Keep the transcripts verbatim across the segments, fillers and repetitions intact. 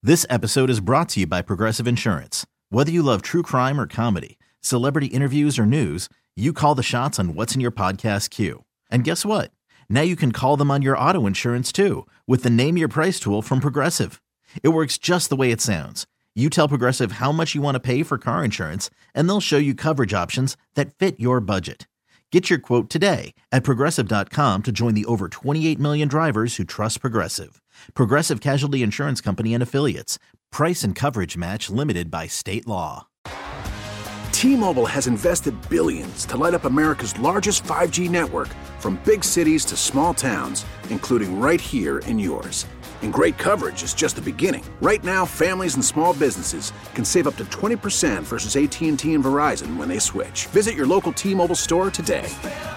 This episode is brought to you by Progressive Insurance. Whether you love true crime or comedy, celebrity interviews or news, you call the shots on what's in your podcast queue. And guess what? Now you can call them on your auto insurance too with the Name Your Price tool from Progressive. It works just the way it sounds. You tell Progressive how much you want to pay for car insurance, and they'll show you coverage options that fit your budget. Get your quote today at Progressive dot com to join the over twenty-eight million drivers who trust Progressive. Progressive Casualty Insurance Company and Affiliates. Price and coverage match limited by state law. T-Mobile has invested billions to light up America's largest five G network, from big cities to small towns, including right here in yours. And great coverage is just the beginning. Right now, families and small businesses can save up to twenty percent versus A T and T and Verizon when they switch. Visit your local T-Mobile store today.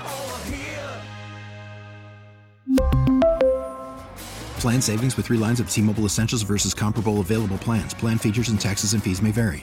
Plan savings with three lines of T-Mobile Essentials versus comparable available plans. Plan features and taxes and fees may vary.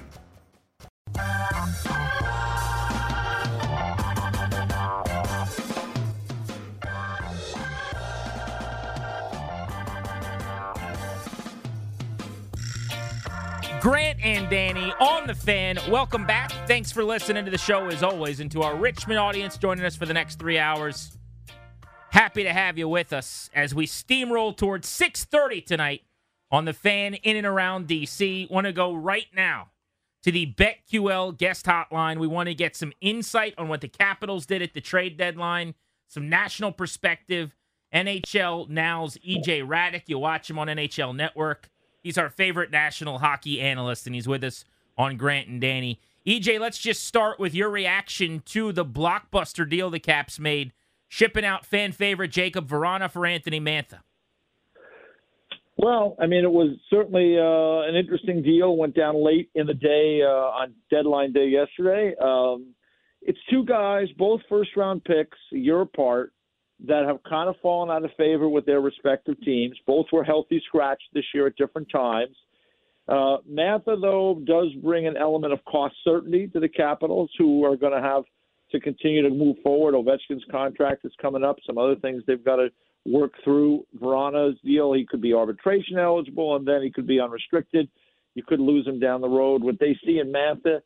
Grant and Danny on the Fan. Welcome back. Thanks for listening to the show as always, and to our Richmond audience joining us for the next three hours. Happy to have you with us as we steamroll towards six thirty tonight on the Fan in and around D C. Want to go right now to the BetQL guest hotline. We want to get some insight on what the Capitals did at the trade deadline, some national perspective. N H L Now's E J Radick. You watch him on N H L Network. He's our favorite national hockey analyst, and he's with us on Grant and Danny. E J, let's just start with your reaction to the blockbuster deal the Caps made, shipping out fan favorite Jacob Vrana for Anthony Mantha. Well, I mean, it was certainly uh, an interesting deal. Went down late in the day uh, on deadline day yesterday. Um, it's two guys, both first-round picks, a year apart, that have kind of fallen out of favor with their respective teams. Both were healthy scratched this year at different times. Uh, Mantha, though, does bring an element of cost certainty to the Capitals, who are going to have to continue to move forward. Ovechkin's contract is coming up. Some other things they've got to work through. Vrana's deal, he could be arbitration eligible, and then he could be unrestricted. You could lose him down the road. What they see in Mantha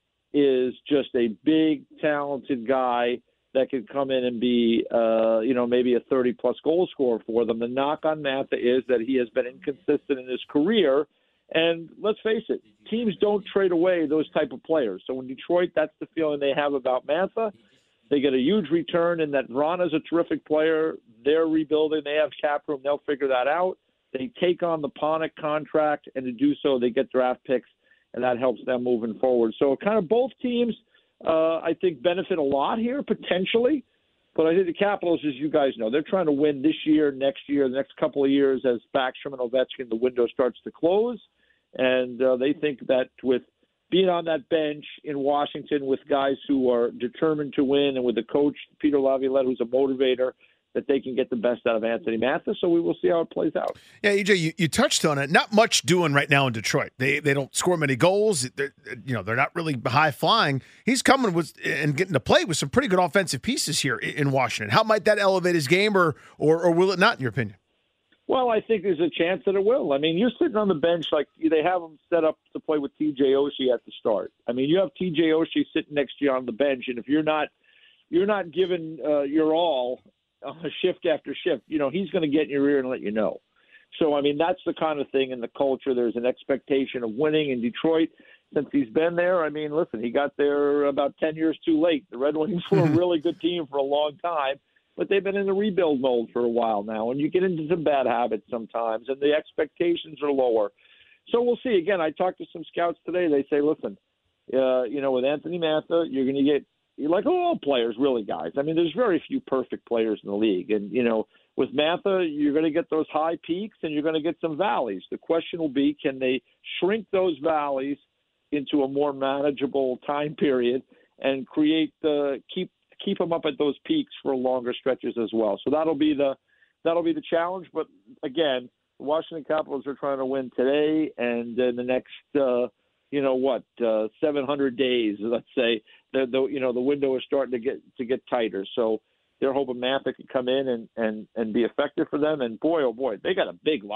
is just a big, talented guy that could come in and be, uh, you know, maybe a thirty-plus goal scorer for them. The knock on Mantha is that he has been inconsistent in his career. And let's face it, teams don't trade away those type of players. So in Detroit, that's the feeling they have about Mantha. They get a huge return in that Vrana's a terrific player. They're rebuilding. They have cap room. They'll figure that out. They take on the Panik contract, and to do so, they get draft picks, and that helps them moving forward. So kind of both teams – Uh, I think benefit a lot here, potentially. But I think the Capitals, as you guys know, they're trying to win this year, next year, the next couple of years as Backstrom and Ovechkin, the window starts to close. And uh, they think that with being on that bench in Washington with guys who are determined to win and with the coach, Peter Laviolette, who's a motivator, that they can get the best out of Anthony Mantha, so we will see how it plays out. Yeah, E J, you, you touched on it. Not much doing right now in Detroit. They they don't score many goals. They're, you know, they're not really high flying. He's coming with and getting to play with some pretty good offensive pieces here in Washington. How might that elevate his game, or or, or will it not, in your opinion? Well, I think there's a chance that it will. I mean, you're sitting on the bench like they have him set up to play with T J Oshie at the start. I mean, you have T J Oshie sitting next to you on the bench, and if you're not you're not giving uh, your all uh, shift after shift, you know, he's going to get in your ear and let you know. So, I mean, that's the kind of thing in the culture. There's an expectation of winning in Detroit since he's been there. I mean, listen, he got there about ten years too late. The Red Wings were a really good team for a long time, but they've been in the rebuild mode for a while now, and you get into some bad habits sometimes, and the expectations are lower. So we'll see. Again, I talked to some scouts today. They say, listen, uh, you know, with Anthony Mantha, you're going to get – like all players, really, guys. I mean, there's very few perfect players in the league. And, you know, with Mantha, you're going to get those high peaks and you're going to get some valleys. The question will be, can they shrink those valleys into a more manageable time period and create the keep keep them up at those peaks for longer stretches as well. So that'll be the that'll be the challenge. But again, the Washington Capitals are trying to win today and in the next uh, you know what uh, seven hundred days, let's say. The, the you know the window is starting to get to get tighter. So they're hoping Mantha can come in and, and, and be effective for them. And boy, oh boy, they got a big lineup.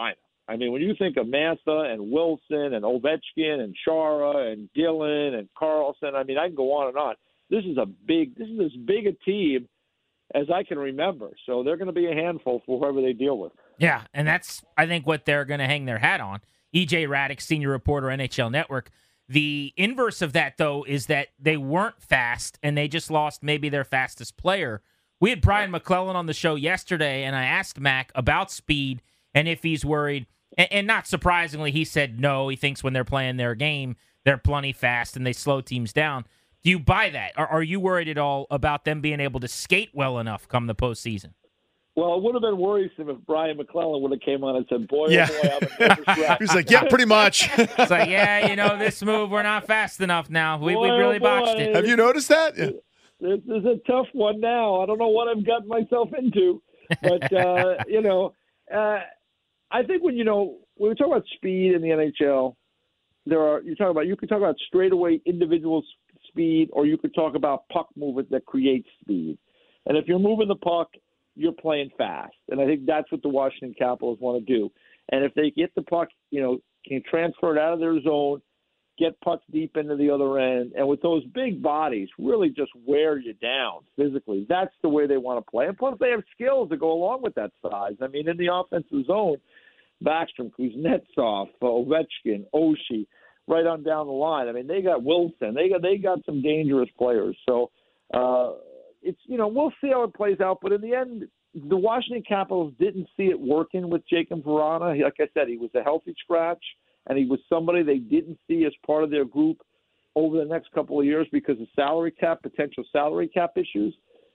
I mean, when you think of Mantha and Wilson and Ovechkin and Chara and Dillon and Carlson, I mean, I can go on and on. This is a big, this is as big a team as I can remember. So they're going to be a handful for whoever they deal with. Yeah, and that's, I think, what they're going to hang their hat on. E J Radick, senior reporter, N H L Network. The inverse of that, though, is that they weren't fast, and they just lost maybe their fastest player. We had Brian McClellan on the show yesterday, and I asked Mac about speed and if he's worried. And, and not surprisingly, he said no. He thinks when they're playing their game, they're plenty fast and they slow teams down. Do you buy that? Are, are you worried at all about them being able to skate well enough come the postseason? Well, it would have been worrisome if Brian McClellan would have came on and said, boy, yeah. oh boy, I'm a nervous wreck. He's like, yeah, pretty much. It's like, yeah, you know, this move, we're not fast enough now. We, Boy, we really oh botched boy. it. Have you noticed that? Yeah. This is a tough one now. I don't know what I've gotten myself into. But, uh, you know, uh, I think when, you know, when we talk about speed in the N H L, there are, you talk about, you could talk about straightaway individual speed, or you could talk about puck movement that creates speed. And if you're moving the puck, you're playing fast. And I think that's what the Washington Capitals want to do. And if they get the puck, you know, can transfer it out of their zone, get pucks deep into the other end, and with those big bodies, really just wear you down physically. That's the way they want to play. And plus, they have skills to go along with that size. I mean, in the offensive zone, Backstrom, Kuznetsov, Ovechkin, Oshie, right on down the line. I mean, they got Wilson. They got they got some dangerous players. So uh, it's you know we'll see how it plays out. But in the end, the Washington Capitals didn't see it working with Jakub Vrana. Like I said, he was a healthy scratch. And he was somebody they didn't see as part of their group over the next couple of years because of salary cap, potential salary cap issues.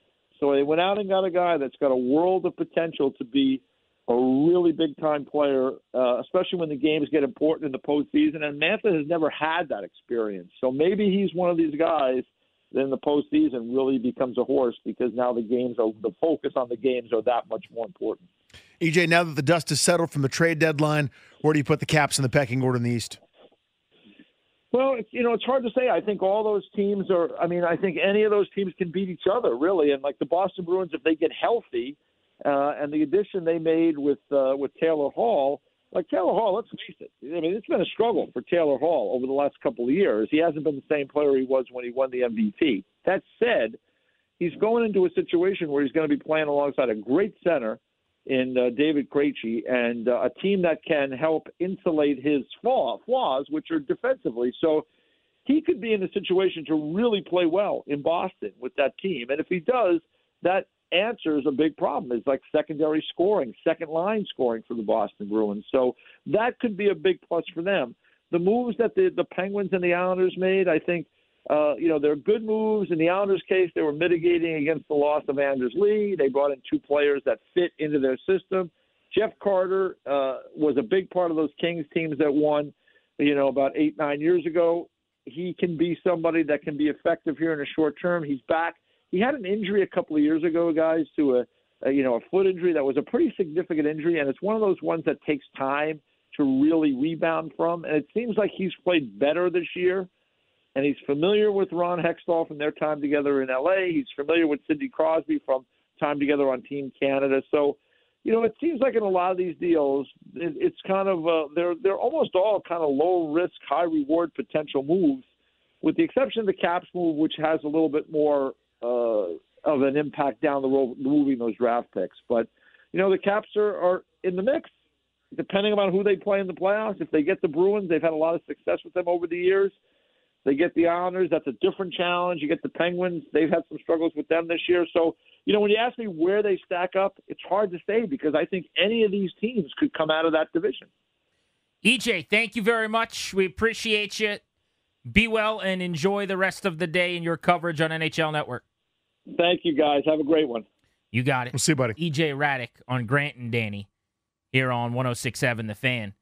So they went out and got a guy that's got a world of potential to be a really big-time player, uh, especially when the games get important in the postseason. And Mantha has never had that experience. So maybe he's one of these guys that in the postseason really becomes a horse because now the games are the focus on the games are that much more important. E J, now that the dust is settled from the trade deadline, where do you put the Caps in the pecking order in the East? Well, it's, you know, it's hard to say. I think all those teams are – I mean, I think any of those teams can beat each other, really. And, like, the Boston Bruins, if they get healthy uh, and the addition they made with uh, with Taylor Hall – like Taylor Hall, let's face it. I mean, it's been a struggle for Taylor Hall over the last couple of years. He hasn't been the same player he was when he won the M V P. That said, he's going into a situation where he's going to be playing alongside a great center in uh, David Krejci and uh, a team that can help insulate his flaw, flaws, which are defensively. So he could be in a situation to really play well in Boston with that team. And if he does, that answers a big problem. It's like secondary scoring, second line scoring for the Boston Bruins. So that could be a big plus for them. The moves that the, the Penguins and the Islanders made, I think, uh, you know, they're good moves. In the Islanders' case, they were mitigating against the loss of Anders Lee. They brought in two players that fit into their system. Jeff Carter uh, was a big part of those Kings teams that won, you know, about eight, nine years ago. He can be somebody that can be effective here in the short term. He's back. He had an injury a couple of years ago, guys, to a, a you know a foot injury that was a pretty significant injury, and it's one of those ones that takes time to really rebound from. And it seems like he's played better this year, and he's familiar with Ron Hextall from their time together in L A. He's familiar with Sidney Crosby from time together on Team Canada. So, you know, it seems like in a lot of these deals, it, it's kind of uh, they're they're almost all kind of low risk, high reward potential moves, with the exception of the Caps move, which has a little bit more Uh, of an impact down the road, moving those draft picks. But, you know, the Caps are, are in the mix, depending on who they play in the playoffs. If they get the Bruins, they've had a lot of success with them over the years. They get the Islanders, that's a different challenge. You get the Penguins, they've had some struggles with them this year. So, you know, when you ask me where they stack up, it's hard to say because I think any of these teams could come out of that division. E J, thank you very much. We appreciate you. Be well and enjoy the rest of the day in your coverage on N H L Network. Thank you, guys. Have a great one. You got it. We'll see you, buddy. E J Radick on Grant and Danny here on one oh six point seven The Fan.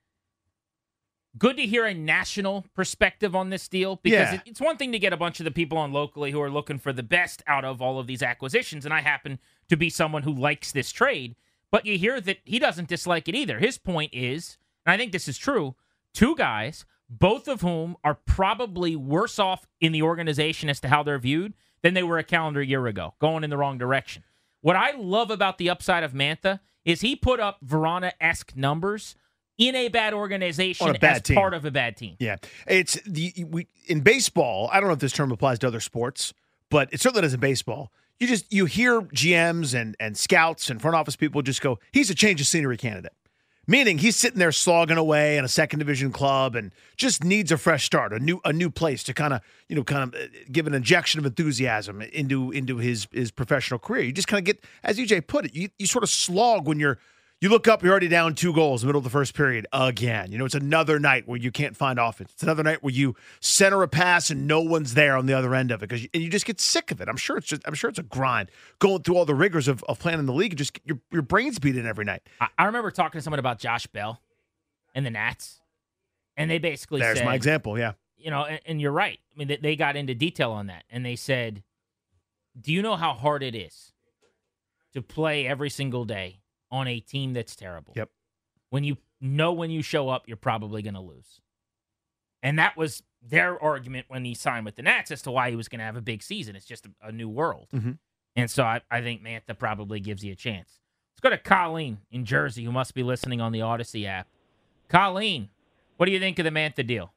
Good to hear a national perspective on this deal because Yeah. it, it's one thing to get a bunch of the people on locally who are looking for the best out of all of these acquisitions, and I happen to be someone who likes this trade, but you hear that he doesn't dislike it either. His point is, and I think this is true, two guys, both of whom are probably worse off in the organization as to how they're viewed than they were a calendar year ago, going in the wrong direction. What I love about the upside of Mantha is he put up Verona-esque numbers in a bad organization On a bad as team. part of a bad team. Yeah, it's the we in baseball. I don't know if this term applies to other sports, but it certainly does in baseball. You just you hear G Ms and and scouts and front office people just go, "He's a change of scenery candidate," meaning he's sitting there slogging away in a second division club and just needs a fresh start, a new a new place to kind of you know kind of give an injection of enthusiasm into into his his professional career. You just kind of get, as U J put it, you you sort of slog when you're. You look up, you're already down two goals in the middle of the first period again. You know, it's another night where you can't find offense. It's another night where you center a pass and no one's there on the other end of it because you, and you just get sick of it. I'm sure it's just, I'm sure it's a grind going through all the rigors of, of playing in the league. And just your your brain's beating every night. I, I remember talking to someone about Josh Bell and the Nats, and they basically There's said, my example. Yeah, you know, and, and you're right. I mean, they, they got into detail on that, and they said, "Do you know how hard it is to play every single day on a team that's terrible? Yep. When you know when you show up, you're probably going to lose." And that was their argument when he signed with the Nats as to why he was going to have a big season. It's just a, a new world. Mm-hmm. And so I, I think Mantha probably gives you a chance. Let's go to Colleen in Jersey, who must be listening on the Odyssey app. Colleen, what do you think of the Mantha deal?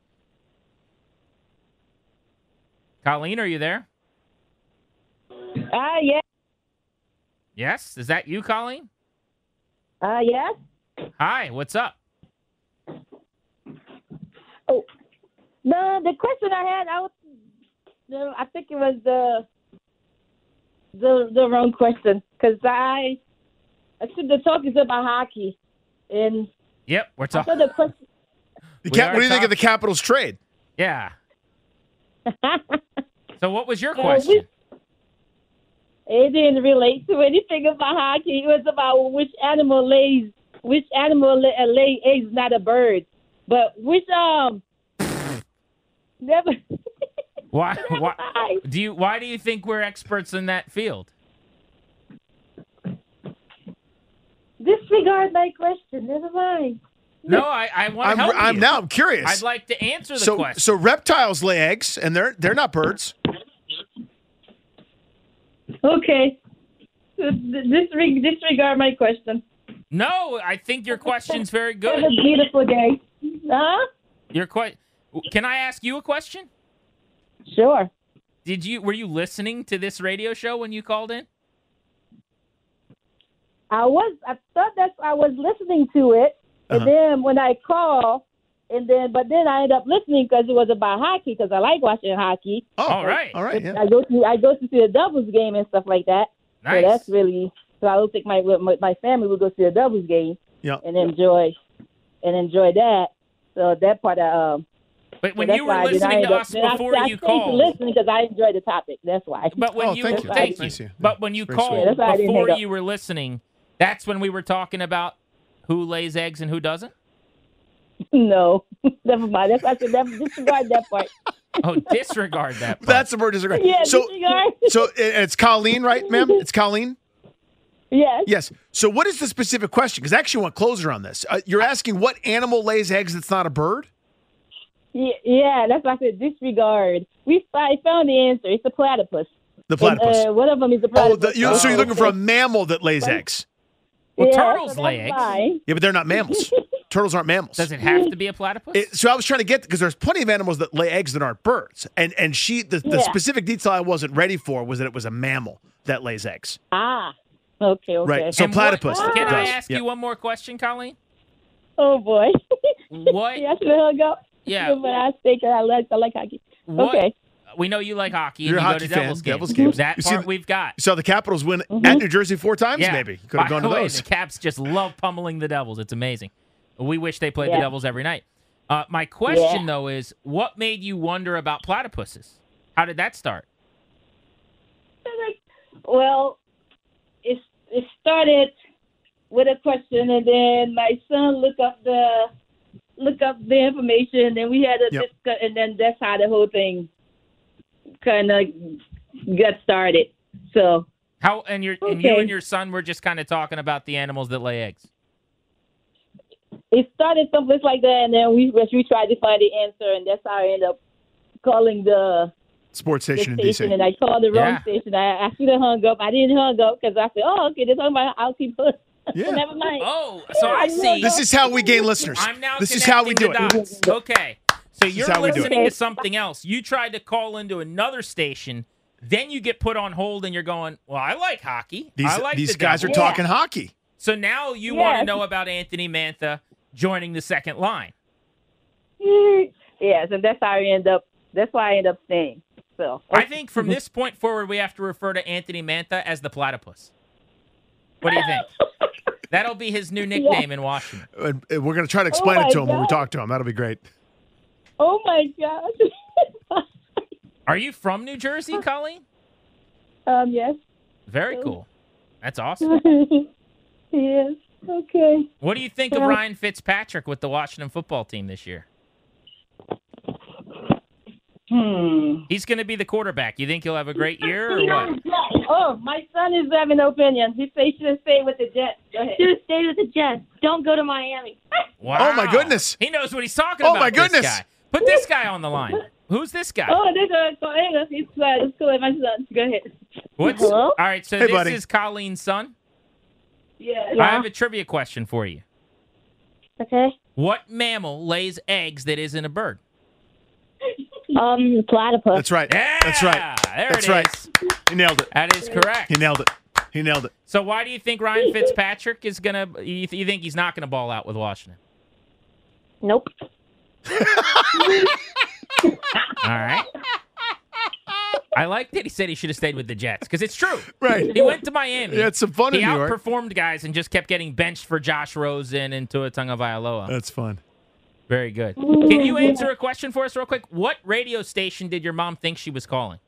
Colleen, are you there? Uh, yeah. Yes? Is that you, Colleen? Uh, yes. Hi, what's up? Oh, no, the question I had, I was, no, I think it was the the the wrong question because I I should have talked about hockey and Yep, we're I talking. thought the question. the We Cap- are what do you think of the talking- Capitals trade? Yeah. So what was your Uh, question? we- It didn't relate to anything about hockey. It was about which animal lays, which animal lay, uh, lay eggs, not a bird. But which um, never. Why? Why Why? do you? Why do you think we're experts in that field? Disregard my question. Never mind. No, I, I want to I'm help I'm you. now I'm curious. I'd like to answer the so question. so reptiles lay eggs and they're they're not birds. Okay. Disre- disregard my question. No, I think your question's very Have good. a beautiful day. Huh? You're quite. Can I ask you a question? Sure. Did you were you listening to this radio show when you called in? I was. I thought that I was listening to it, and Uh-huh. then when I called, and then but then I ended up listening because it was about hockey because I like watching hockey. Oh, All right. all right. Yeah. I go to I go to see a Devils game and stuff like that. Nice. So that's really. So I will take my my, my family will go see a Devils game. Yeah. And enjoy, and enjoy that. So that part of. Um, But when so you that's why were I did- I listening to ended up- us then I- before I you stayed to called, listen because I enjoy the topic. That's why. but when Oh, you thank you. thank you, Nice of you. but when you Very sweet. called Yeah, that's why I didn't before hang up. you were listening, that's when we were talking about who lays eggs and who doesn't. No, never mind. That's why I said never disregard that part. Oh, disregard that. Part. That's the word disregard. Yeah, so disregard. so it- it's Colleen, right, ma'am? It's Colleen. Yes. Yes. So what is the specific question? Because I actually want closer on this. Uh, you're asking what animal lays eggs that's not a bird? Yeah, yeah, that's why I said disregard. We I found the answer. It's a platypus. The platypus. And, uh, one of them is a oh, platypus. the, you, so you're looking for a okay. mammal that lays eggs. Well, Yeah, turtles so lay that's eggs. fine. Yeah, but they're not mammals. Turtles aren't mammals. Does it have to be a platypus? It- so I was trying to get because there's plenty of animals that lay eggs that aren't birds, and and she the, the Yeah. specific detail I wasn't ready for was that it was a mammal that lays eggs. Ah. Okay. Okay. Right. So And platypus. What, can I does. ask Yep. you one more question, Colleen? Oh boy. What? yeah, I should have hung up. Yeah. But I think I like I like hockey. What? Okay. We know you like hockey You're and a you hockey go to fan. Devils games. Devils games. That You see part the- we've got. You saw the Capitals win Mm-hmm. at New Jersey four times. Yeah. Maybe you could have By gone to the way, those. The Caps just love pummeling the Devils. It's amazing. We wish they played the Yeah. Devils every night. Uh, my question Yeah. though is, what made you wonder about platypuses? How did that start? Well, it it started with a question, and then my son looked up the look up the information, and we had a Yep. discuss, and then that's how the whole thing kind of got started. So How and your and you Okay. and your son were just kind of talking about the animals that lay eggs. it started someplace like that, and then we we tried to find the answer, and that's how I ended up calling the, Sports the station in D station, C. and I called the wrong Yeah. station. I, I should have hung up. I didn't hung up because I said, "Oh, okay, they're talking about I'll keep." Yeah. Never mind. Oh, so I see. This is how we gain listeners. I'm now This is how we do connecting it. the dots. Okay. So is you're how we do it. listening to something else. You tried to call into another station. Then you get put on hold and you're going, well, I like hockey. These, I like these the guys are Devils. talking hockey. So now you Yeah. want to know about Anthony Mantha joining the second line. Yes, and that's how I end up. That's why I end up staying. So I think from this point forward, we have to refer to Anthony Mantha as the platypus. What do you think? That'll be his new nickname in Washington. And and we're going to try to explain Oh it my to him when we God. talk to him. That'll be great. Oh my gosh. Are you from New Jersey, Colleen? um. Yes. Very cool. That's awesome. Yes. Okay. What do you think of Yeah. Ryan Fitzpatrick with the Washington football team this year? Hmm. He's going to be the quarterback. You think he'll have a great year or what? Oh, my son is having an opinion. He says he should have stayed with the Jets. Go ahead. Should have stayed with the Jets. Don't go to Miami. Wow. Oh, my goodness. He knows what he's talking Oh, about. my this goodness. guy. Put this guy on the line. Who's this guy? Oh, there's a go ahead. He's uh, it's cool. My son. Go ahead. What's, Hello? All right, so Hey, this buddy. is Colleen's son. Yeah. I have a trivia question for you. Okay. What mammal lays eggs that isn't a bird? Um, platypus. That's right. Yeah, That's right. There That's it right. is. He nailed it. That is correct. He nailed it. He nailed it. So why do you think Ryan Fitzpatrick is gonna? You, th- you think he's not gonna ball out with Washington? Nope. All right. I like that he said he should have stayed with the Jets because it's true. Right. He went to Miami. He had some fun He in New York. outperformed guys and just kept getting benched for Josh Rosen and Tua Tagovailoa. That's fun. Very good. Can you answer a question for us real quick? What radio station did your mom think she was calling?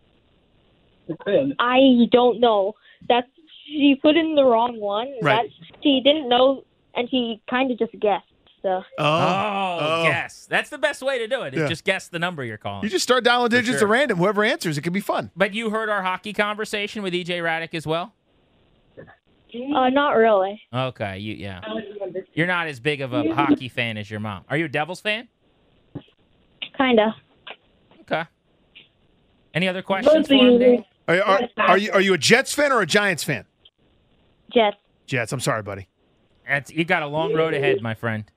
I don't know. That's she put in the wrong one. Right. That's, she didn't know, and she kind of just guessed. So Oh. Oh, Oh. guess. That's the best way to do it. Is Yeah. just guess the number you're calling. You just start dialing digits sure. at random. Whoever answers, it can be fun. But you heard our hockey conversation with E J Radick as well? uh, not really. Okay, you yeah. You're not as big of a hockey fan as your mom. Are you a Devils fan? Kinda. Okay. Any other questions for him, Dave? Are, are, are you are you a Jets fan or a Giants fan? Jets. Jets. I'm sorry, buddy. That's, you got a long road ahead, my friend.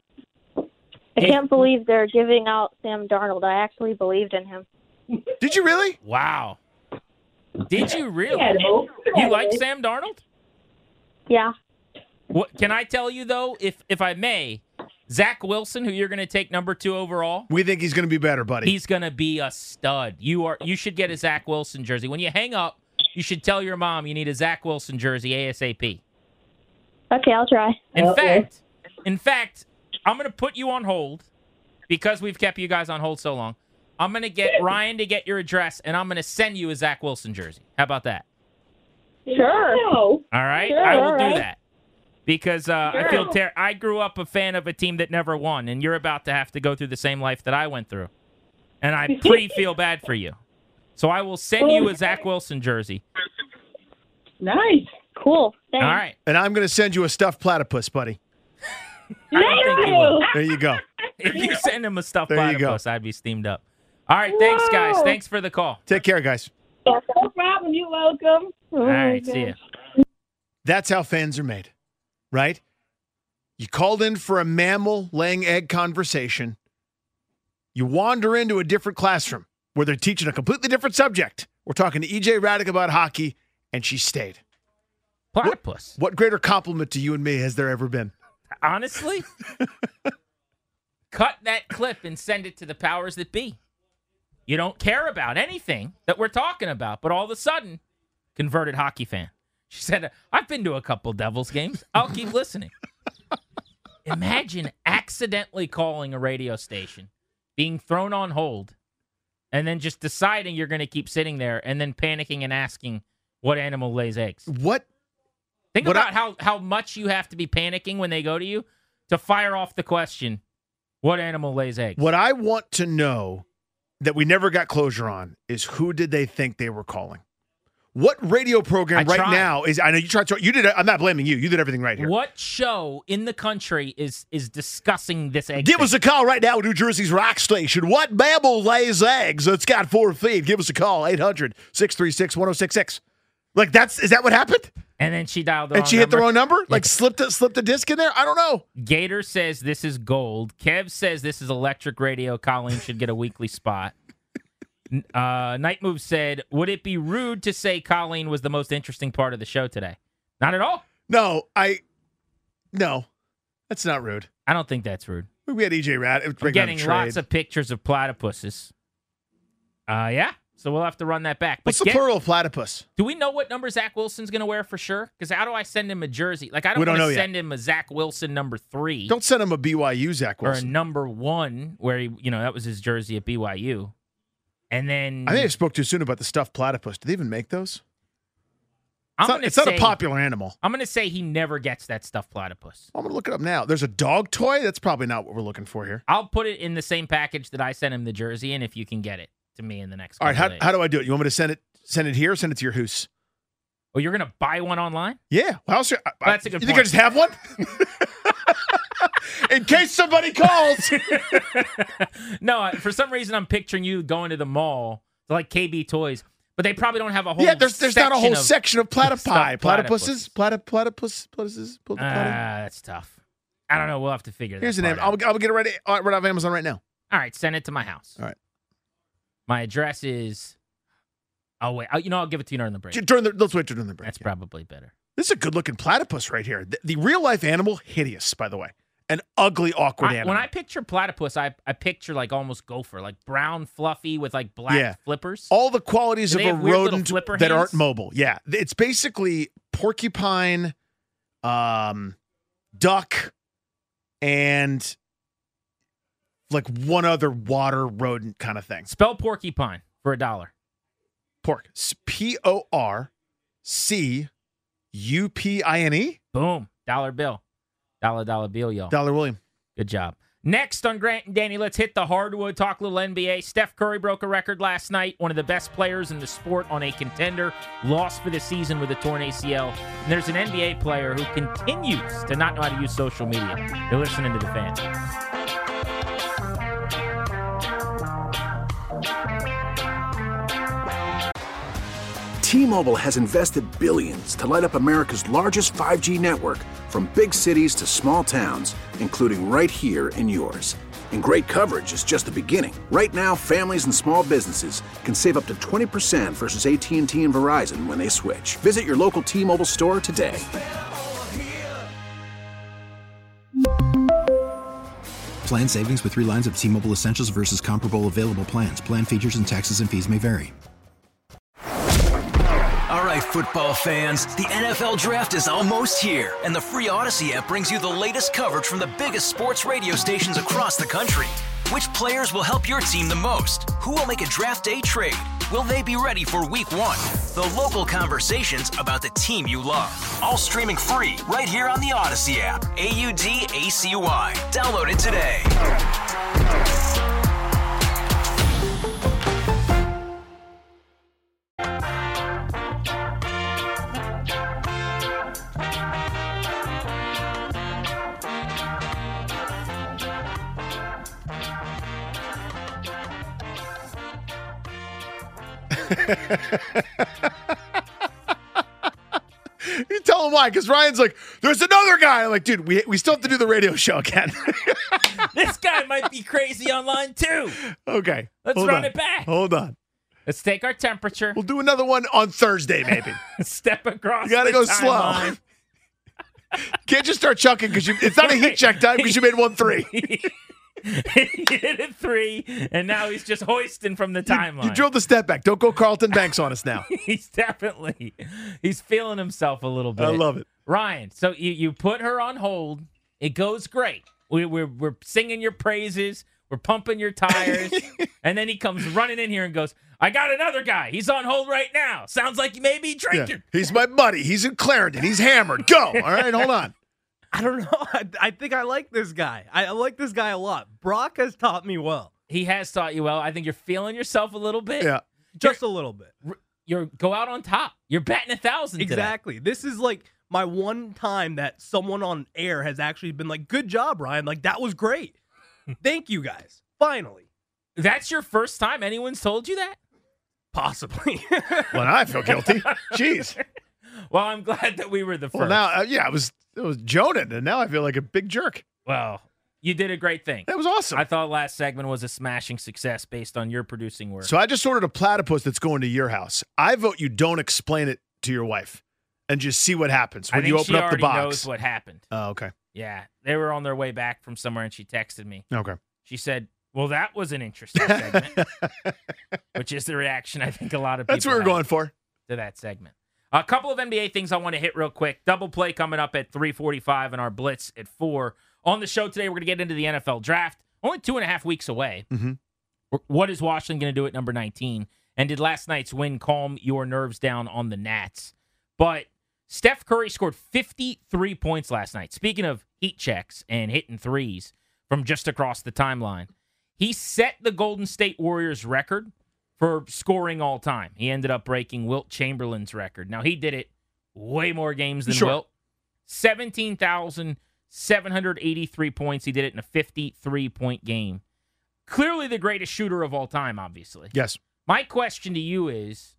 I can't believe they're giving out Sam Darnold. I actually believed in him. Did you really? Wow. Did you really? You like Sam Darnold? Yeah. What can I tell you though, if if I may, Zach Wilson, who you're going to take number two overall, We think he's going to be better, buddy. he's going to be a stud. You are you should get a Zach Wilson jersey. When you hang up, you should tell your mom you need a Zach Wilson jersey ASAP. Okay, I'll try. In fact, in fact, I'm going to put you on hold because we've kept you guys on hold so long. I'm going to get Ryan to get your address, and I'm going to send you a Zach Wilson jersey. How about that? Sure. All right? Sure, I will all do right. that. Because uh, I feel ter- I grew up a fan of a team that never won, and you're about to have to go through the same life that I went through. And I pretty feel bad for you. So I will send you a Zach Wilson jersey. Nice. Cool. Thanks. All right. and I'm going to send you a stuffed platypus, buddy. I don't think you will. There you go. If you send him a stuffed There you go. platypus, I'd be steamed up. All right. Thanks, guys. Whoa. Thanks for the call. Take care, guys. No problem. You're welcome. All right. See you. That's how fans are made, right? You called in for a mammal laying egg conversation. You wander into a different classroom where they're teaching a completely different subject. We're talking to E J Radick about hockey, and she stayed. Platypus. What greater compliment to you and me has there ever been? Honestly, cut that clip and send it to the powers that be. You don't care about anything that we're talking about, but all of a sudden, converted hockey fan. She said, I've been to a couple Devils games. I'll keep listening. Imagine accidentally calling a radio station, being thrown on hold, and then just deciding you're going to keep sitting there and then panicking and asking what animal lays eggs. What? Think What about I- how, how much you have to be panicking when they go to you to fire off the question, what animal lays eggs? What I want to know that we never got closure on is who did they think they were calling? What radio program I right tried. now is? I know you tried to. You did. I'm not blaming you. You did everything right here. What show in the country is is discussing this egg Give thing? us a call right now, New Jersey's rock station. What mammal lays eggs? It's got four feet. Give us a call, eight hundred, six three six, one oh six six. Like, that's, is that what happened? And then she dialed the and wrong she hit number. the wrong number? Like slipped a, slipped a disc in there? I don't know. Like slipped a, slipped a disc in there? I don't know. Gator says this is gold. Kev says this is electric radio. Colleen should get a weekly spot. Uh, Night Move said, would it be rude to say Colleen was the most interesting part of the show today? Not at all. No, I, no, that's not rude. I don't think that's rude. We had E J Rat. I'm getting lots of pictures of platypuses. Uh, yeah. So we'll have to run that back. What's but the get, plural of platypus? Do we know what number Zach Wilson's going to wear for sure? Because how do I send him a jersey? Like, I don't, don't want to know send him a Zach Wilson number three. Don't send him a B Y U Zach Or a Wilson. number one, where, he, you know, that was his jersey at B Y U. And then... I think I spoke too soon about the stuffed platypus. Do they even make those? I'm It's, not, it's say, not a popular animal. I'm going to say he never gets that stuffed platypus. I'm going to look it up now. There's a dog toy? That's probably not what we're looking for here. I'll put it in the same package that I sent him the jersey in if you can get it to me in the next All right, couple how, days. how do I do it? You want me to send it send it here or send it to your house? Oh, you're going to buy one online? Yeah. Well, else, I, That's a good you point. think I just have one? In case somebody calls. No, I- for some reason I'm picturing you going to the mall to like K B Toys, but they probably don't have a whole Yeah, there's there's not a whole of, section of platypi. stuffed Platypuses? Platy, platypus? Platypus? Ah, that's tough. I don't know. We'll have to figure that Here's the part name. out. I'll, I'll get it ready uh, right off Amazon right now. All right, send it to my house. All right. My address is... Oh, wait. Oh, you know, I'll give it to you during the break. During the, let's wait during the break. That's yeah. probably better. This is a good-looking platypus right here. The, the real-life animal, hideous, by the way. An ugly, awkward I, animal. when I picture platypus, I, I picture like almost gopher, like brown, fluffy with like black Yeah. flippers. All the qualities Do of they a have weird little rodent flipper that hands? aren't mobile. Yeah. It's basically porcupine, um, duck, and like one other water rodent kind of thing. Spell porcupine for a dollar. Pork. P O R C U P I N E? Boom. Dollar bill. Dollar, dollar bill, y'all. Dollar William. Good job. Next on Grant and Danny, let's hit the hardwood, talk a little N B A. Steph Curry broke a record last night, one of the best players in the sport on a contender, lost for the season with a torn A C L. And there's an N B A player who continues to not know how to use social media. You're listening to The Fan. T-Mobile has invested billions to light up America's largest five G network, from big cities to small towns, including right here in yours. And great coverage is just the beginning. Right now, families and small businesses can save up to twenty percent versus A T and T and Verizon when they switch. Visit your local T-Mobile store today. Plan savings with three lines of T-Mobile Essentials versus comparable available plans. Plan features and taxes and fees may vary. All right, football fans, the N F L Draft is almost here, and the free Odyssey app brings you the latest coverage from the biggest sports radio stations across the country. Which players will help your team the most? Who will make a draft day trade? Will they be ready for week one? The local conversations about the team you love. All streaming free right here on the Odyssey app. A U D A C Y. Download it today. You tell him why, because Ryan's like, there's another guy. I'm like, dude, we we still have to do the radio show again. This guy might be crazy online, too. Okay. Let's hold run on. it back. Hold on. Let's take our temperature. We'll do another one on Thursday, maybe. Step across You gotta the go slow. timeline. Can't just start chucking because you it's not a heat check time because you made one three. He hit a three, and now he's just hoisting from the timeline. You drilled the step back. Don't go Carlton Banks on us now. He's definitely, he's feeling himself a little bit. I love it. Ryan, so you, you put her on hold. It goes great. We, we're, we're singing your praises. We're pumping your tires. And then he comes running in here and goes, I got another guy. He's on hold right now. Sounds like you may be Yeah. drinking. He's my buddy. He's in Clarendon. He's hammered. Go. All right, hold on. I don't know. I, I think I like this guy. I, I like this guy a lot. Brock has taught me well. He has taught you well. I think you're feeling yourself a little bit. Yeah. Just a little bit. You're go out on top. You're batting a thousand today. Exactly. This is like my one time that someone on air has actually been like, good job, Ryan. Like, that was great. Thank you, guys. Finally. That's your first time anyone's told you that? Possibly. Well, now I feel guilty. Jeez. Well, I'm glad that we were the first. Well, now, uh, yeah, it was it was Jonan, and now I feel like a big jerk. Well, you did a great thing. That was awesome. I thought last segment was a smashing success based on your producing work. So I just ordered a platypus that's going to your house. I vote you don't explain it to your wife and just see what happens when I think you open she up the already box. knows what happened. Oh, okay. Yeah, they were on their way back from somewhere, and she texted me. Okay. She said, well, that was an interesting segment, which is the reaction I think a lot of people That's what we're have going for. to that segment. A couple of N B A things I want to hit real quick. Double play coming up at three forty-five and our Blitz at four. On the show today, we're going to get into the N F L draft. Only two and a half weeks away. Mm-hmm. What is Washington going to do at number nineteen? And did last night's win calm your nerves down on the Nats? But Steph Curry scored fifty-three points last night. Speaking of heat checks and hitting threes from just across the timeline, he set the Golden State Warriors record for scoring all time. He ended up breaking Wilt Chamberlain's record. Now, he did it way more games than Sure. Wilt. seventeen thousand seven hundred eighty-three points. He did it in a fifty-three point game. Clearly the greatest shooter of all time, obviously. Yes. My question to you is,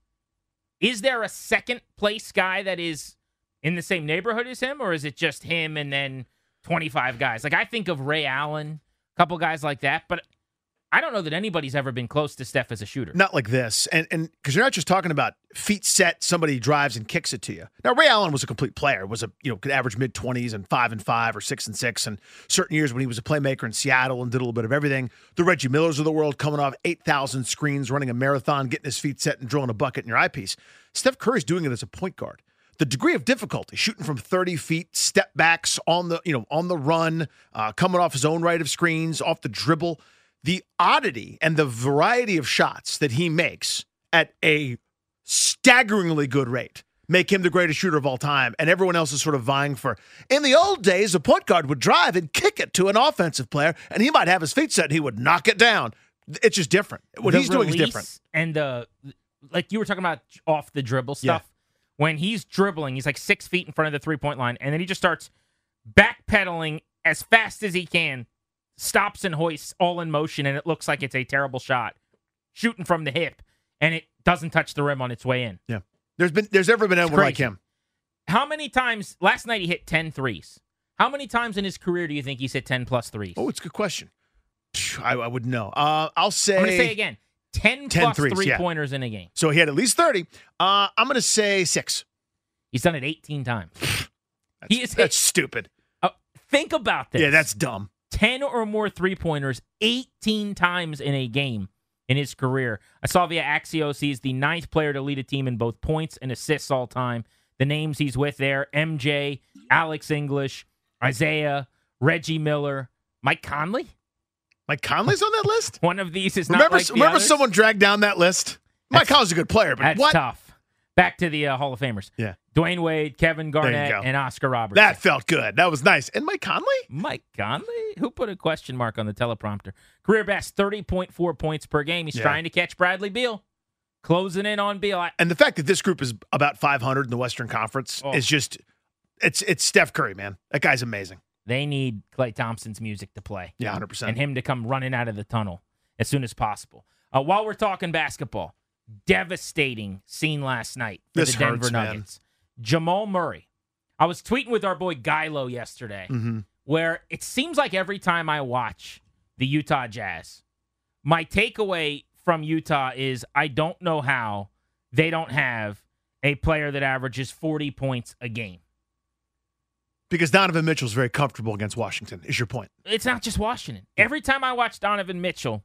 is there a second place guy that is in the same neighborhood as him, or is it just him and then twenty-five guys? Like, I think of Ray Allen, a couple guys like that, but I don't know that anybody's ever been close to Steph as a shooter. Not like this. And and because you're not just talking about feet set, somebody drives and kicks it to you. Now, Ray Allen was a complete player, was a, you know, could average mid-twenties and five and five or six and six. And certain years when he was a playmaker in Seattle and did a little bit of everything. The Reggie Millers of the world coming off eight thousand screens, running a marathon, getting his feet set and drilling a bucket in your eyepiece. Steph Curry's doing it as a point guard. The degree of difficulty, shooting from thirty feet, step backs on the, you know, on the run, uh, coming off his own right of screens, off the dribble. The oddity and the variety of shots that he makes at a staggeringly good rate make him the greatest shooter of all time, and everyone else is sort of vying for. In the old days, a point guard would drive and kick it to an offensive player, and he might have his feet set and he would knock it down. It's just different. What The he's doing is release different. And the, like you were talking about off the dribble stuff, when he's dribbling, he's like six feet in front of the three-point line, and then he just starts backpedaling as fast as he can, stops and hoists all in motion, and it looks like it's a terrible shot, shooting from the hip, and it doesn't touch the rim on its way in. Yeah. There's been there's never been anyone like crazy. him. How many times, last night he hit ten threes. How many times in his career do you think he's hit ten plus threes? Oh, it's a good question. I, I wouldn't know. Uh, I'll say. I'm going to say again, ten, ten plus threes, yeah. three-pointers in a game. So he had at least thirty. Uh, I'm going to say six. He's done it eighteen times. That's, he is that's hit, stupid. uh, think about this. Yeah, that's dumb. ten or more three-pointers eighteen times in a game in his career. I saw via Axios he's the ninth player to lead a team in both points and assists all time. The names he's with there, M J, Alex English, Isaiah, Reggie Miller, Mike Conley. Mike Conley's on that list? One of these is remember, not like the Remember others? someone dragged down that list? Mike Conley's a good player, but That's what? tough. Back to the uh, Hall of Famers. Yeah. Dwayne Wade, Kevin Garnett, go. and Oscar Robertson. That felt good. That was nice. And Mike Conley? Mike Conley? Who put a question mark on the teleprompter? Career best, thirty point four points per game. He's Yeah. trying to catch Bradley Beal. Closing in on Beal. I, And the fact that this group is about five hundred in the Western Conference Oh. is just, it's it's Steph Curry, man. That guy's amazing. they need Klay Thompson's music to play. Yeah, one hundred percent. And him to come running out of the tunnel as soon as possible. Uh, while we're talking basketball, devastating scene last night for This the Denver hurts, man. Nuggets. Jamal Murray. I was tweeting with our boy Gylo yesterday, Mm-hmm. where it seems like every time I watch the Utah Jazz, my takeaway from Utah is I don't know how they don't have a player that averages forty points a game. Because Donovan Mitchell's very comfortable against Washington, is your point. It's not just Washington. Every time I watch Donovan Mitchell,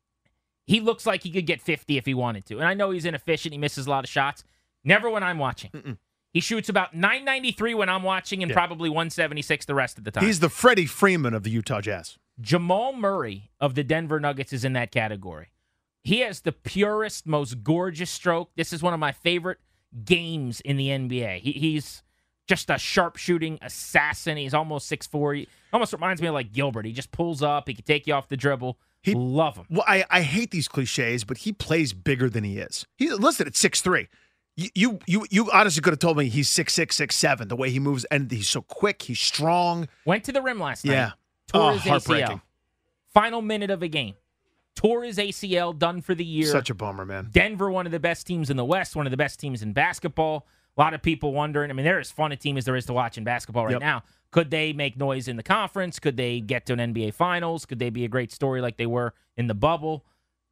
he looks like he could get fifty if he wanted to. And I know he's inefficient. He misses a lot of shots. Never when I'm watching. Mm-mm. He shoots about nine ninety-three when I'm watching and Yeah. probably one seventy-six the rest of the time. He's the Freddie Freeman of the Utah Jazz. Jamal Murray of the Denver Nuggets is in that category. He has the purest, most gorgeous stroke. This is one of my favorite games in the N B A. He, he's just a sharpshooting assassin. He's almost six foot four. He almost reminds me of like Gilbert. He just pulls up. He can take you off the dribble. He- Love him. Well, I, I hate these cliches, but he plays bigger than he is. He's listed at six three. You, you you you honestly could have told me he's six six, six seven, the way he moves, and he's so quick, he's strong. Went to the rim last night. Yeah. Tore Oh, his A C heartbreaking. L. Final minute of a game. Tore his A C L, done for the year. Such a bummer, man. Denver, one of the best teams in the West, one of the best teams in basketball. A lot of people wondering, I mean, they're as fun a team as there is to watch in basketball right Yep. now. Could they make noise in the conference? Could they get to an N B A Finals? Could they be a great story like they were in the bubble?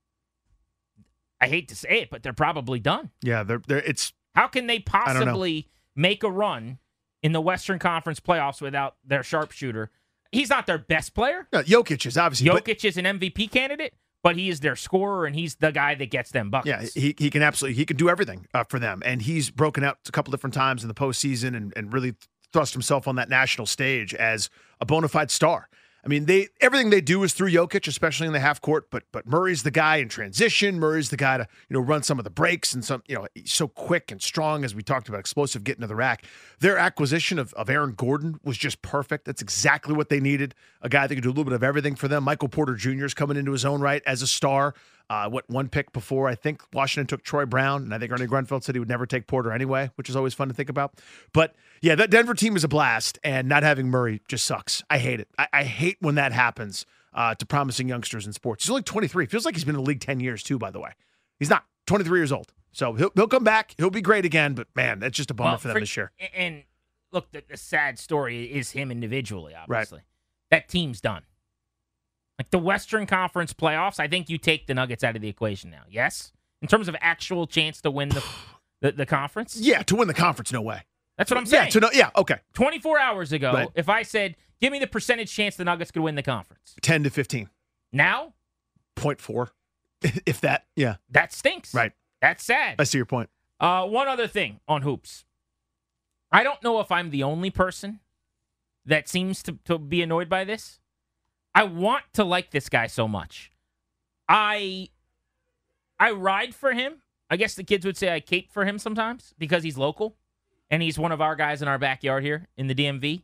I hate to say it, but they're probably done. Yeah, they're, they're, it's How can they I don't know. possibly make a run in the Western Conference playoffs without their sharpshooter? He's not their best player. uh, Jokic is obviously. but- Jokic is an M V P candidate, but he is their scorer, and he's the guy that gets them Yeah, buckets. he he can absolutely he can do everything uh, for them, and he's broken out a couple different times in the postseason and and really thrust himself on that national stage as a bona fide star. I mean, they everything they do is through Jokic, especially in the half court. But but Murray's the guy in transition. Murray's the guy to you know run some of the breaks and some you know he's so quick and strong, as we talked about, explosive, getting to the rack. Their acquisition of, of Aaron Gordon was just perfect. That's exactly what they needed. A guy that could do a little bit of everything for them. Michael Porter Junior is coming into his own right as a star. Uh, what one pick before? I think Washington took Troy Brown, and I think Ernie Grunfeld said he would never take Porter anyway, which is always fun to think about. But yeah, that Denver team is a blast, and not having Murray just sucks. I hate it. I, I hate when that happens uh, to promising youngsters in sports. He's only twenty-three. Feels like he's been in the league ten years too. By the way, he's not twenty-three years old, so he'll he'll come back. He'll be great again. But man, that's just a bummer Well, for them for- this year. And look, the, the sad story is him individually, Right. obviously. That team's done. Like the Western Conference playoffs, I think you take the Nuggets out of the equation now. Yes? In terms of actual chance to win the the, the conference? Yeah, to win the conference, no way. That's what I'm saying. Yeah, to no, yeah, okay, twenty-four hours ago, Right. if I said, give me the percentage chance the Nuggets could win the conference. ten to fifteen Now, point four, if that. Yeah, that stinks. right. That's sad. I see your point. Uh, one other thing on hoops. I don't know if I'm the only person that seems to, to be annoyed by this. I want to like this guy so much. I I ride for him. I guess the kids would say I cape for him sometimes because he's local and he's one of our guys in our backyard here in the D M V.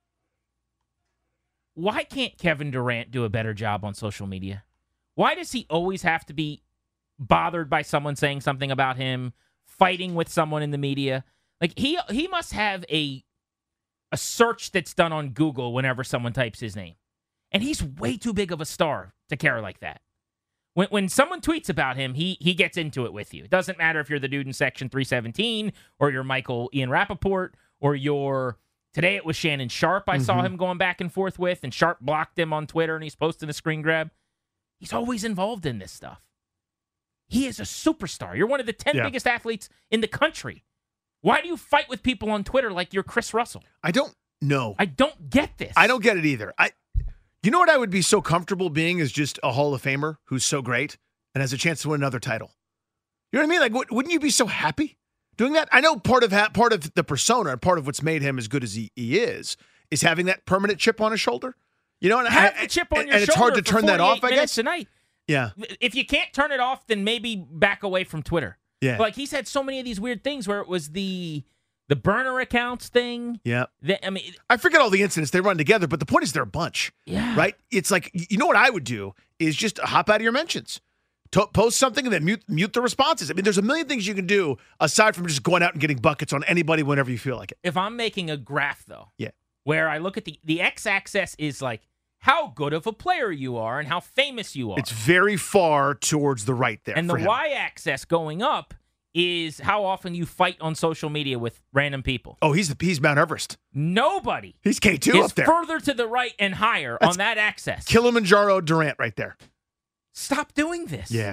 Why can't Kevin Durant do a better job on social media? Why does he always have to be bothered by someone saying something about him, fighting with someone in the media? Like he he must have a a search that's done on Google whenever someone types his name. And he's way too big of a star to care like that. When when someone tweets about him, he he gets into it with you. It doesn't matter if you're the dude in Section three seventeen or you're Michael Ian Rappaport or you're, today it was Shannon Sharp I mm-hmm. saw him going back and forth with, and Sharp blocked him on Twitter and he's posting a screen grab. He's always involved in this stuff. He is a superstar. You're one of the ten yeah. biggest athletes in the country. Why do you fight with people on Twitter like you're Chris Russell? I don't know. I don't get this. I don't get it either. I You know what I would be so comfortable being is just a Hall of Famer who's so great and has a chance to win another title. You know what I mean? Like, w- wouldn't you be so happy doing that? I know part of ha- part of the persona, part of what's made him as good as he, he is, is having that permanent chip on his shoulder. You know, and have I, the chip on and, your and shoulder. it's hard to for turn that off. I guess tonight. Yeah. If you can't turn it off, then maybe back away from Twitter. Yeah. But like he's had so many of these weird things where it was the the burner accounts thing. Yeah. The, I mean, I forget all the incidents they run together, but the point is they're a bunch. Yeah. Right? It's like, you know what I would do is just hop out of your mentions. To post something and then mute mute the responses. I mean, there's a million things you can do aside from just going out and getting buckets on anybody whenever you feel like it. If I'm making a graph, though, yeah, where I look at the, the x-axis is like how good of a player you are and how famous you are. It's very far towards the right there. And the him. y-axis going up is how often you fight on social media with random people. Oh, he's he's Mount Everest. Nobody. He's K two is up there. Further to the right and higher That's on that axis. Kilimanjaro Durant right there. Stop doing this. Yeah.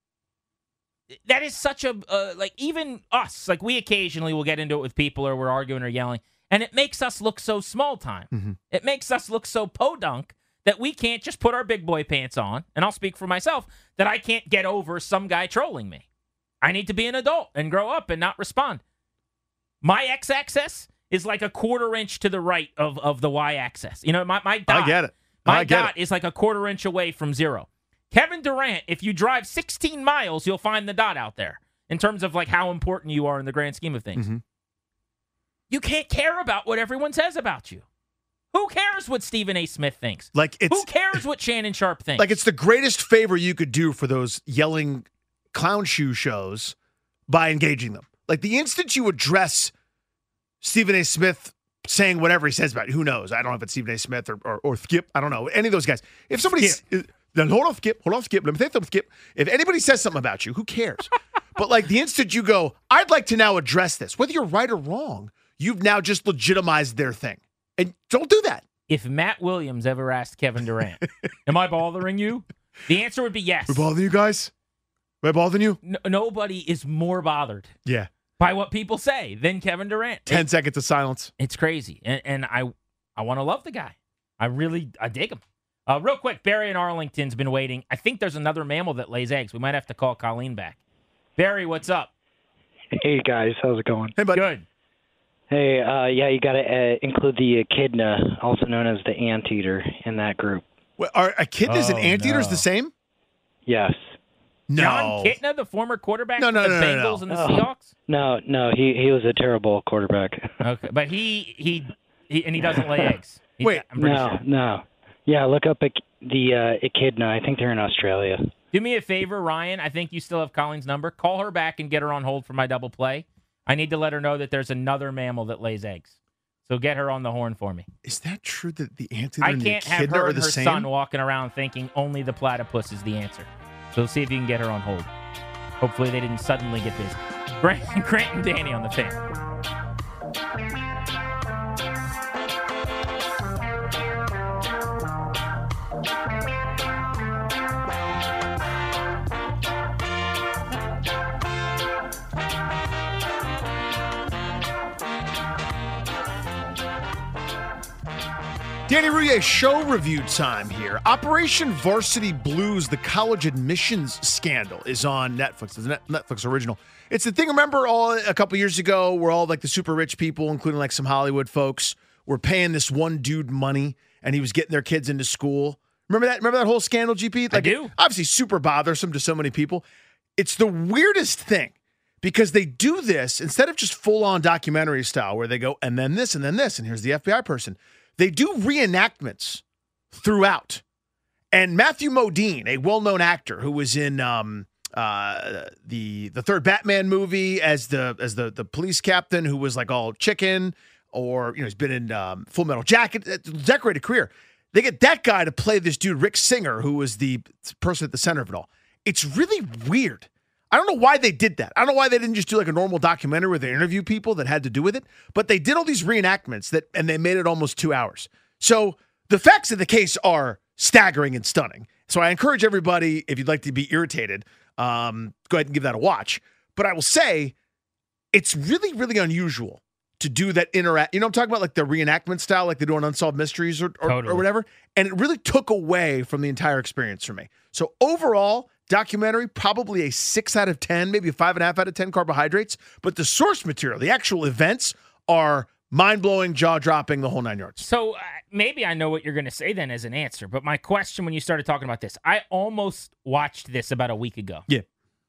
That is such a, uh, like, even us, like, we occasionally will get into it with people or we're arguing or yelling, and it makes us look so small time. Mm-hmm. It makes us look so podunk that we can't just put our big boy pants on, and I'll speak for myself, that I can't get over some guy trolling me. I need to be an adult and grow up and not respond. My x-axis is like a quarter inch to the right of, of the y-axis. You know, my, my dot, I get it. My I get dot it. is like a quarter inch away from zero. Kevin Durant, if you drive sixteen miles, you'll find the dot out there in terms of like how important you are in the grand scheme of things. Mm-hmm. You can't care about what everyone says about you. Who cares what Stephen A. Smith thinks? Like it's, Who cares what Shannon Sharp thinks? Like it's the greatest favor you could do for those yelling clown shoe shows by engaging them. Like the instant you address Stephen A. Smith saying whatever he says about you, who knows? I don't know if it's Stephen A. Smith or, or, or Skip. I don't know. Any of those guys. If somebody... Then hold on, Skip. Hold on, Skip. Let me say something, Skip. If anybody says something about you, who cares? But like the instant you go, I'd like to now address this, whether you're right or wrong, you've now just legitimized their thing. And don't do that. If Matt Williams ever asked Kevin Durant, am I bothering you? The answer would be yes. We're bothering you guys? We're bothering you? No, nobody is more bothered Yeah. by what people say than Kevin Durant. Ten it, seconds of silence. It's crazy. And, and I I want to love the guy. I really, I dig him. Uh, real quick, Barry in Arlington's been waiting. I think there's another mammal that lays eggs. We might have to call Colleen back. Barry, what's up? Hey, guys. How's it going? Hey, bud. Good. Hey, uh, yeah, you got to uh, include the echidna, also known as the anteater, in that group. Well, are echidnas Oh, and anteaters no. the same? Yes. No. John Kitna, the former quarterback No, no, for the no, no, no, Bengals no. and the Oh. Seahawks? No, no, he he was a terrible quarterback. Okay, but he, he, he and he doesn't lay eggs. He, Wait. I'm pretty No, sure. no. Yeah, look up ech- the uh, echidna. I think they're in Australia. Do me a favor, Ryan. I think you still have Colleen's number. Call her back and get her on hold for my double play. I need to let her know that there's another mammal that lays eggs. So get her on the horn for me. Is that true that the anteater I and can't the have echidna her are and the her same? son walking around thinking only the platypus is the answer. So see if you can get her on hold. Hopefully they didn't suddenly get busy. Grant, Grant and Danny on the Fan. Danny Rouye, show review time here. Operation Varsity Blues, the college admissions scandal, is on Netflix. It's a Net- Netflix original. It's the thing, remember all a couple years ago where all like the super rich people, including like some Hollywood folks, were paying this one dude money and he was getting their kids into school. Remember that? Remember that whole scandal, G P? Like, I do. Obviously super bothersome to so many people. It's the weirdest thing because they do this instead of just full-on documentary style where they go, and then this, and then this, and here's the F B I person. They do reenactments throughout. And Matthew Modine, a well-known actor who was in um, uh, the the third Batman movie as the as the the police captain who was like all chicken, or you know he's been in um, Full Metal Jacket, decorated career. They get that guy to play this dude Rick Singer, who was the person at the center of it all. It's really weird. I don't know why they did that. I don't know why they didn't just do like a normal documentary where they interview people that had to do with it, but they did all these reenactments that, and they made it almost two hours. So the facts of the case are staggering and stunning. So I encourage everybody, if you'd like to be irritated, um, go ahead and give that a watch. But I will say, it's really, really unusual to do that interact. You know, I'm talking about like the reenactment style, like they do on Unsolved Mysteries or, or, Totally. or whatever. And it really took away from the entire experience for me. So overall, documentary, probably a six out of ten, maybe a five and a half out of ten carbohydrates. But the source material, the actual events are mind-blowing, jaw-dropping, the whole nine yards. So uh, maybe I know what you're going to say then as an answer, but my question when you started talking about this, I almost watched this about a week ago. Yeah.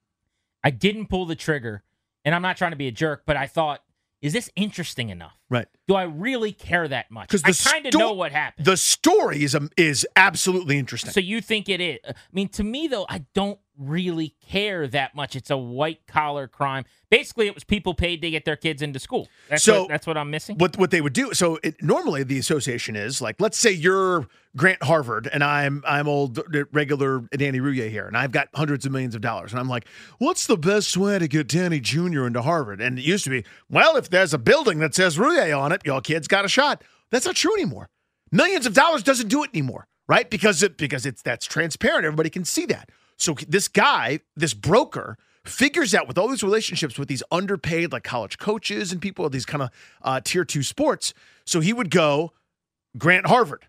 I didn't pull the trigger, and I'm not trying to be a jerk, but I thought, is this interesting enough? Right. Do I really care that much? Because I kind of sto- know what happened. The story is um, is absolutely interesting. So you think it is? I mean, to me though, I don't really care that much. It's a white collar crime. Basically, it was people paid to get their kids into school. That's So- what, that's what I'm missing. What what they would do? So it, normally the association is like, let's say you're Grant Harvard and I'm I'm old regular Danny Rouye here, and I've got hundreds of millions of dollars, and I'm like, what's the best way to get Danny Junior into Harvard? And it used to be, well, if there's a building that says Rouye on it, your kid's got a shot. That's not true anymore. Millions of dollars doesn't do it anymore, right? Because it because it's that's transparent. Everybody can see that. So this guy, this broker, figures out with all these relationships with these underpaid like college coaches and people of these kind of uh, tier two sports. So he would go, Grant Harvard,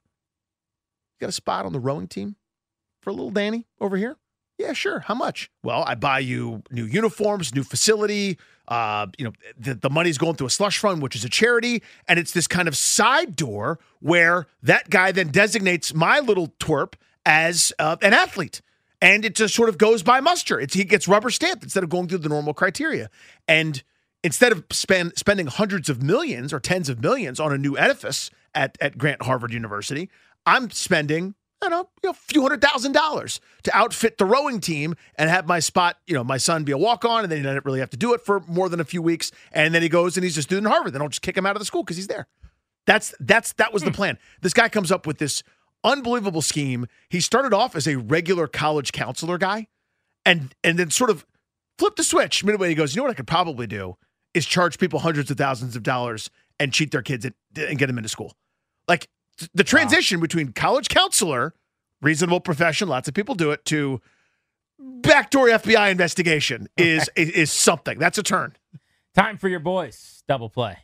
got a spot on the rowing team for little Danny over here? Yeah, sure. How much? Well, I buy you new uniforms, new facility. Uh, you know, the, the money's going through a slush fund, which is a charity. And it's this kind of side door where that guy then designates my little twerp as uh, an athlete. And it just sort of goes by muster. It's, he gets rubber stamped instead of going through the normal criteria. And instead of spend, spending hundreds of millions or tens of millions on a new edifice at, at Grant Harvard University, I'm spending, I don't know, you know, a few hundred thousand dollars to outfit the rowing team and have my spot, you know, my son be a walk-on, and then he doesn't really have to do it for more than a few weeks. And then he goes and he's a student at Harvard. Then I'll just kick him out of the school because he's there. That's that's that was the plan. This guy comes up with this unbelievable scheme. He started off as a regular college counselor guy, and and then sort of Flip the switch. Midway goes, you know what I could probably do is charge people hundreds of thousands of dollars and cheat their kids and, and get them into school. Like the transition wow. between college counselor, reasonable profession, lots of people do it, to backdoor F B I investigation is is, is something. That's a turn. Time for your boys. Double play.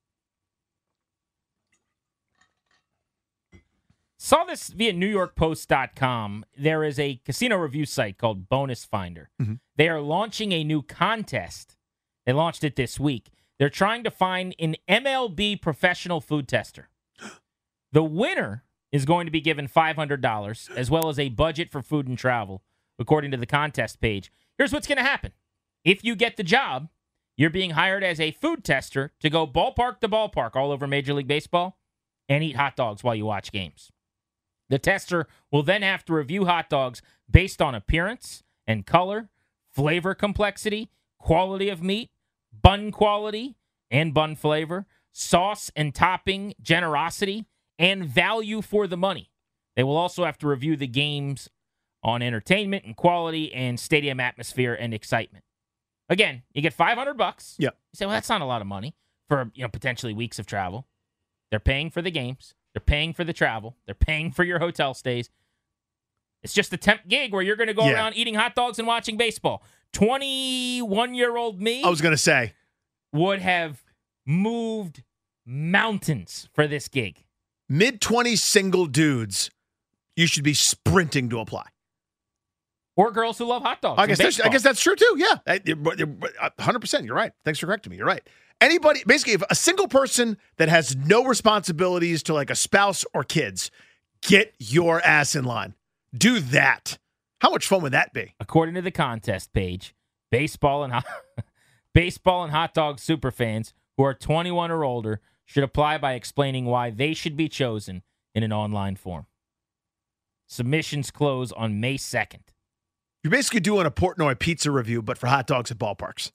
Saw this via New York Post dot com. There is a casino review site called Bonus Finder. Mm-hmm. They are launching a new contest. They launched it this week. They're trying to find an M L B professional food tester. The winner is going to be given five hundred dollars as well as a budget for food and travel, according to the contest page. Here's what's going to happen. If you get the job, you're being hired as a food tester to go ballpark to ballpark all over Major League Baseball and eat hot dogs while you watch games. The tester will then have to review hot dogs based on appearance and color, flavor complexity, quality of meat, bun quality and bun flavor, sauce and topping generosity, and value for the money. They will also have to review the games on entertainment and quality and stadium atmosphere and excitement. Again, you get five hundred bucks. Yeah. You say, well, that's not a lot of money for, you know, potentially weeks of travel. They're paying for the games. They're paying for the travel. They're paying for your hotel stays. It's just a temp gig where you're going to go yeah. around eating hot dogs and watching baseball. twenty-one-year-old me I was going to say would have moved mountains for this gig. mid-twenties single dudes, you should be sprinting to apply. Or girls who love hot dogs. I guess that's, I guess that's true, too. Yeah, one hundred percent. You're right. Thanks for correcting me. You're right. Anybody, basically, if a single person that has no responsibilities to like a spouse or kids, get your ass in line. Do that. How much fun would that be? According to the contest page, baseball and hot, baseball and hot dog superfans who are twenty-one or older should apply by explaining why they should be chosen in an online form. Submissions close on May second. You're basically doing a Portnoy pizza review, but for hot dogs at ballparks.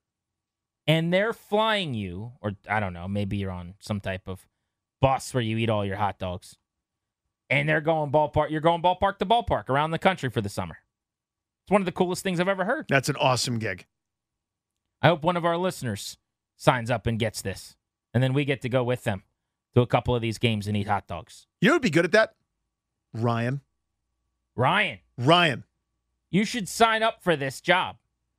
And they're flying you, or I don't know, maybe you're on some type of bus where you eat all your hot dogs. And they're going ballpark. You're going ballpark to ballpark around the country for the summer. It's one of the coolest things I've ever heard. That's an awesome gig. I hope one of our listeners signs up and gets this. And then we get to go with them to a couple of these games and eat hot dogs. You know who'd be good at that? Ryan. Ryan. Ryan. You should sign up for this job.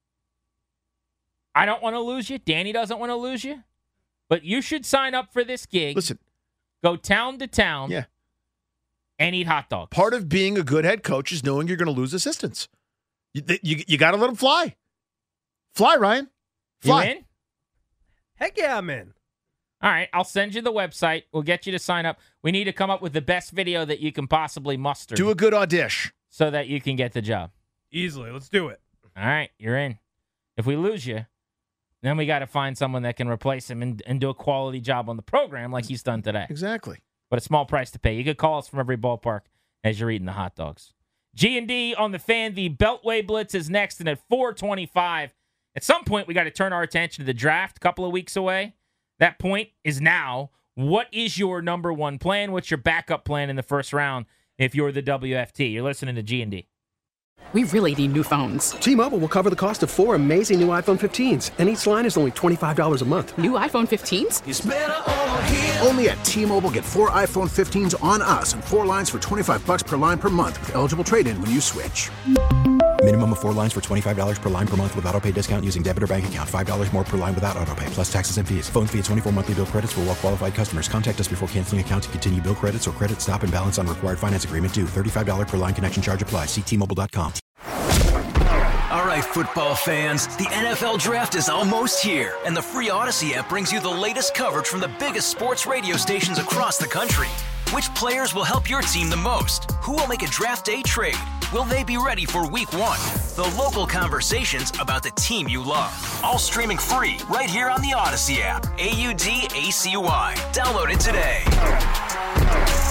I don't want to lose you. Danny doesn't want to lose you. But you should sign up for this gig. Listen. Go town to town. Yeah. And eat hot dogs. Part of being a good head coach is knowing you're going to lose assistants. You, you, you got to let them fly. Fly, Ryan. Fly. You in? Heck yeah, I'm in. All right, I'll send you the website. We'll get you to sign up. We need to come up with the best video that you can possibly muster. Do a good audition. So that you can get the job. Easily. Let's do it. All right, you're in. If we lose you, then we got to find someone that can replace him and, and do a quality job on the program like he's done today. Exactly. But a small price to pay. You could call us from every ballpark as you're eating the hot dogs. G and D on the Fan. The Beltway Blitz is next, and at four twenty-five, at some point we got to turn our attention to the draft a couple of weeks away. That point is now. What is your number one plan? What's your backup plan in the first round if you're the W F T? You're listening to G and D. We really need new phones. T-Mobile will cover the cost of four amazing new iPhone fifteens, and each line is only twenty-five dollars a month. New iPhone fifteens? It's better over here. Only at T-Mobile, get four iPhone fifteens on us and four lines for twenty-five dollars per line per month with eligible trade-in when you switch. Minimum of four lines for twenty-five dollars per line per month with autopay discount using debit or bank account. five dollars more per line without autopay, plus taxes and fees. Phone fee at twenty-four monthly bill credits for well-qualified customers. Contact us before canceling account to continue bill credits or credit stop and balance on required finance agreement due. thirty-five dollars per line connection charge applies. See T Mobile dot com. All right, football fans, the N F L Draft is almost here, and the free Odyssey app brings you the latest coverage from the biggest sports radio stations across the country. Which players will help your team the most? Who will make a draft day trade? Will they be ready for week one? The local conversations about the team you love. All streaming free right here on the Odyssey app. A U D A C Y. Download it today.